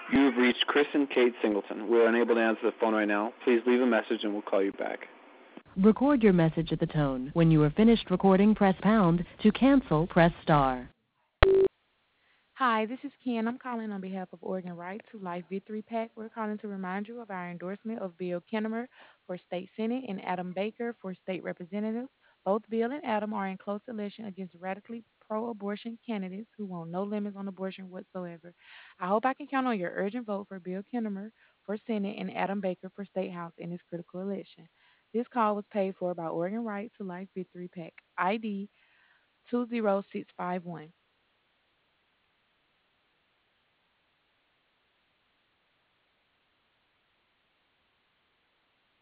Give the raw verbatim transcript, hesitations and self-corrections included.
You have reached Chris and Kate Singleton. We're unable to answer the phone right now. Please leave a message and we'll call you back. Record your message at the tone. When you are finished recording, press pound. To cancel, press star. Hi, this is Ken. I'm calling on behalf of Oregon Right to Life Victory PAC. We're calling to remind you of our endorsement of Bill Kinnemer for State Senate and Adam Baker for State Representative. Both Bill and Adam are in close election against radically pro abortion candidates who want no limits on abortion whatsoever. I hope I can count on your urgent vote for Bill Kinnemer for Senate and Adam Baker for State House in this critical election. This call was paid for by Oregon Right to Life Victory PAC, I D two zero six five one.